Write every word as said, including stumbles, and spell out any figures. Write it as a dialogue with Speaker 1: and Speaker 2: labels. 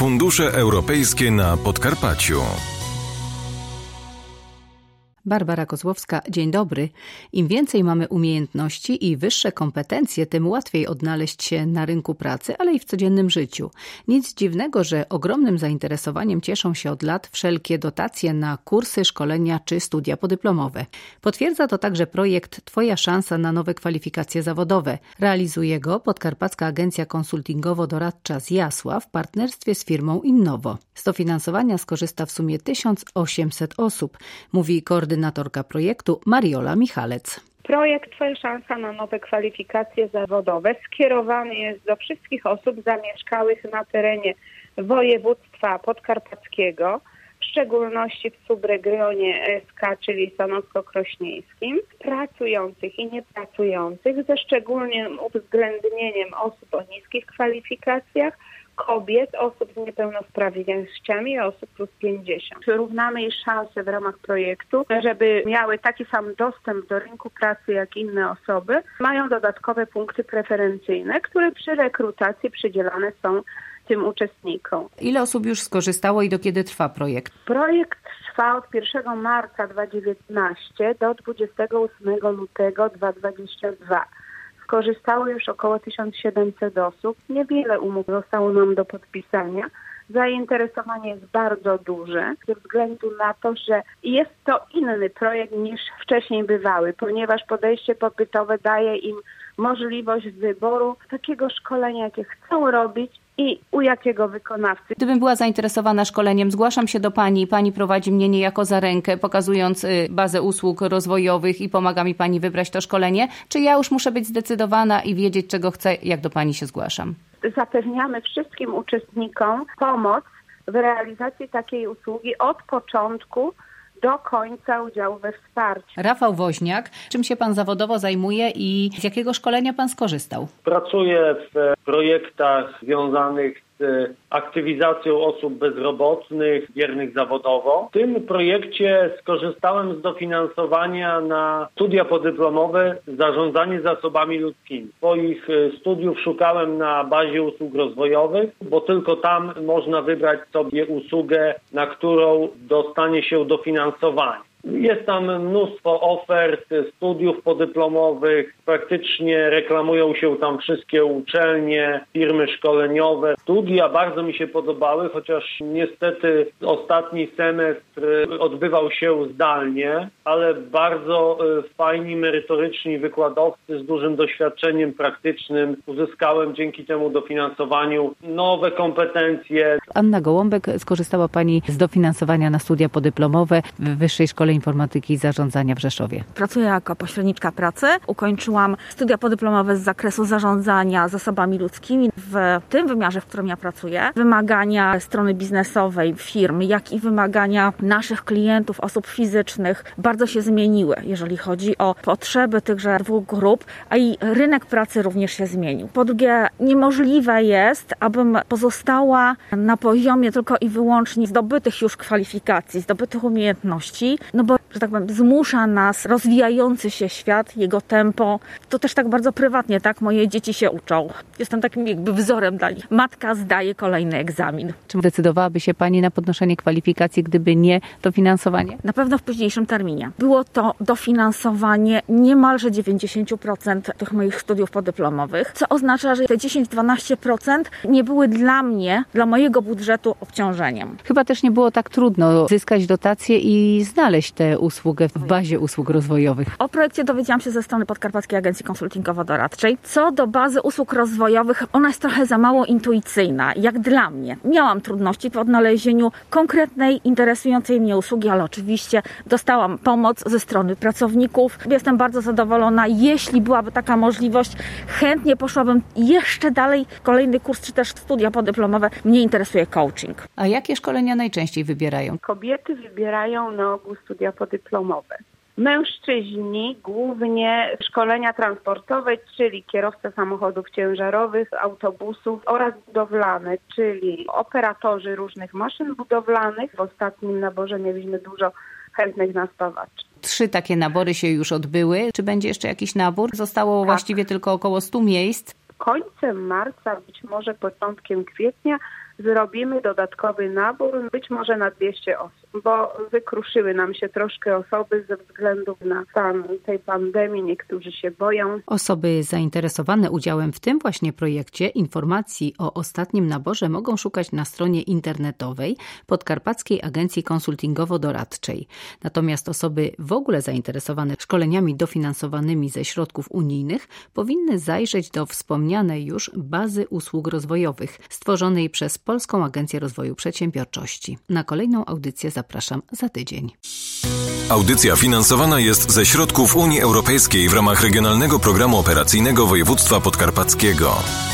Speaker 1: Fundusze europejskie na Podkarpaciu.
Speaker 2: Barbara Kozłowska, dzień dobry. Im więcej mamy umiejętności i wyższe kompetencje, tym łatwiej odnaleźć się na rynku pracy, ale i w codziennym życiu. Nic dziwnego, że ogromnym zainteresowaniem cieszą się od lat wszelkie dotacje na kursy, szkolenia czy studia podyplomowe. Potwierdza to także projekt Twoja szansa na nowe kwalifikacje zawodowe. Realizuje go Podkarpacka Agencja Konsultingowo-Doradcza z Jasła w partnerstwie z firmą Innowo. Z dofinansowania skorzysta w sumie tysiąc osiemset osób, mówi koordynatorka projektu Mariola Michalec.
Speaker 3: Projekt Twoja szansa na nowe kwalifikacje zawodowe skierowany jest do wszystkich osób zamieszkałych na terenie województwa podkarpackiego, w szczególności w subregionie S K, czyli sanocko-krośnieńskim, pracujących i niepracujących, ze szczególnym uwzględnieniem osób o niskich kwalifikacjach, kobiet, osób z niepełnosprawnościami i osób plus pięćdziesiąt. Równamy jej szanse w ramach projektu, żeby miały taki sam dostęp do rynku pracy jak inne osoby. Mają dodatkowe punkty preferencyjne, które przy rekrutacji przydzielane są tym uczestnikom.
Speaker 2: Ile osób już skorzystało i do kiedy trwa projekt?
Speaker 3: Projekt trwa od pierwszego marca dwa tysiące dziewiętnastego do dwudziestego ósmego lutego dwa tysiące dwudziestego drugiego. Skorzystało już około tysiąc siedemset osób. Niewiele umów zostało nam do podpisania. Zainteresowanie jest bardzo duże ze względu na to, że jest to inny projekt niż wcześniej bywały, ponieważ podejście popytowe daje im możliwość wyboru takiego szkolenia, jakie chcą robić i u jakiego wykonawcy.
Speaker 2: Gdybym była zainteresowana szkoleniem, zgłaszam się do Pani. Pani prowadzi mnie niejako za rękę, pokazując bazę usług rozwojowych i pomaga mi Pani wybrać to szkolenie. Czy ja już muszę być zdecydowana i wiedzieć, czego chcę, jak do Pani się zgłaszam?
Speaker 3: Zapewniamy wszystkim uczestnikom pomoc w realizacji takiej usługi od początku do końca udziału we wsparciu.
Speaker 2: Rafał Woźniak, czym się Pan zawodowo zajmuje i z jakiego szkolenia Pan skorzystał?
Speaker 4: Pracuję w projektach związanych z aktywizacją osób bezrobotnych, biernych zawodowo. W tym projekcie skorzystałem z dofinansowania na studia podyplomowe Zarządzanie zasobami ludzkimi. Swoich studiów szukałem na bazie usług rozwojowych, bo tylko tam można wybrać sobie usługę, na którą dostanie się dofinansowanie. Jest tam mnóstwo ofert studiów podyplomowych, praktycznie reklamują się tam wszystkie uczelnie, firmy szkoleniowe. Studia bardzo mi się podobały, chociaż niestety ostatni semestr odbywał się zdalnie, ale bardzo fajni, merytoryczni wykładowcy z dużym doświadczeniem praktycznym. Uzyskałem dzięki temu dofinansowaniu nowe kompetencje.
Speaker 2: Anna Gołąbek, skorzystała Pani z dofinansowania na studia podyplomowe w Wyższej Szkole Informatyki i Zarządzania w Rzeszowie.
Speaker 5: Pracuję jako pośredniczka pracy. Ukończyłam studia podyplomowe z zakresu zarządzania zasobami ludzkimi. W tym wymiarze, w którym ja pracuję, wymagania strony biznesowej firm, jak i wymagania naszych klientów, osób fizycznych bardzo się zmieniły, jeżeli chodzi o potrzeby tychże dwóch grup, a i rynek pracy również się zmienił. Po drugie, niemożliwe jest, abym pozostała na poziomie tylko i wyłącznie zdobytych już kwalifikacji, zdobytych umiejętności, no bo, że tak powiem, zmusza nas rozwijający się świat, jego tempo. To też tak bardzo prywatnie, tak? Moje dzieci się uczą. Jestem takim jakby wzorem dla nich. Matka zdaje kolejny egzamin.
Speaker 2: Czy decydowałaby się Pani na podnoszenie kwalifikacji, gdyby nie dofinansowanie?
Speaker 5: Na pewno w późniejszym terminie. Było to dofinansowanie niemalże dziewięćdziesiąt procent tych moich studiów podyplomowych, co oznacza, że te dziesięć do dwunastu procent nie były dla mnie, dla mojego budżetu obciążeniem.
Speaker 2: Chyba też nie było tak trudno zyskać dotacje i znaleźć tę usługę w bazie usług rozwojowych.
Speaker 5: O projekcie dowiedziałam się ze strony Podkarpackiej Agencji Konsultingowo-Doradczej. Co do bazy usług rozwojowych, ona jest trochę za mało intuicyjna, jak dla mnie. Miałam trudności w odnalezieniu konkretnej, interesującej mnie usługi, ale oczywiście dostałam pomoc ze strony pracowników. Jestem bardzo zadowolona. Jeśli byłaby taka możliwość, chętnie poszłabym jeszcze dalej. Kolejny kurs, czy też studia podyplomowe. Mnie interesuje coaching.
Speaker 2: A jakie szkolenia najczęściej wybierają?
Speaker 3: Kobiety wybierają na ogół studia podyplomowe. Mężczyźni głównie szkolenia transportowe, czyli kierowca samochodów ciężarowych, autobusów oraz budowlane, czyli operatorzy różnych maszyn budowlanych. W ostatnim naborze mieliśmy dużo chętnych na spawaczy.
Speaker 2: Trzy takie nabory się już odbyły. Czy będzie jeszcze jakiś nabór? Zostało tak. właściwie tylko około stu miejsc.
Speaker 3: końcem marca, być może początkiem kwietnia zrobimy dodatkowy nabór, być może na dwieście osób, bo wykruszyły nam się troszkę osoby ze względu na stan tej pandemii. Niektórzy się boją.
Speaker 2: Osoby zainteresowane udziałem w tym właśnie projekcie informacji o ostatnim naborze mogą szukać na stronie internetowej Podkarpackiej Agencji Konsultingowo-Doradczej. Natomiast osoby w ogóle zainteresowane szkoleniami dofinansowanymi ze środków unijnych powinny zajrzeć do wspomnianej już bazy usług rozwojowych stworzonej przez Polską Agencję Rozwoju Przedsiębiorczości. Na kolejną audycję zapraszam za tydzień.
Speaker 1: Audycja finansowana jest ze środków Unii Europejskiej w ramach Regionalnego Programu Operacyjnego Województwa Podkarpackiego.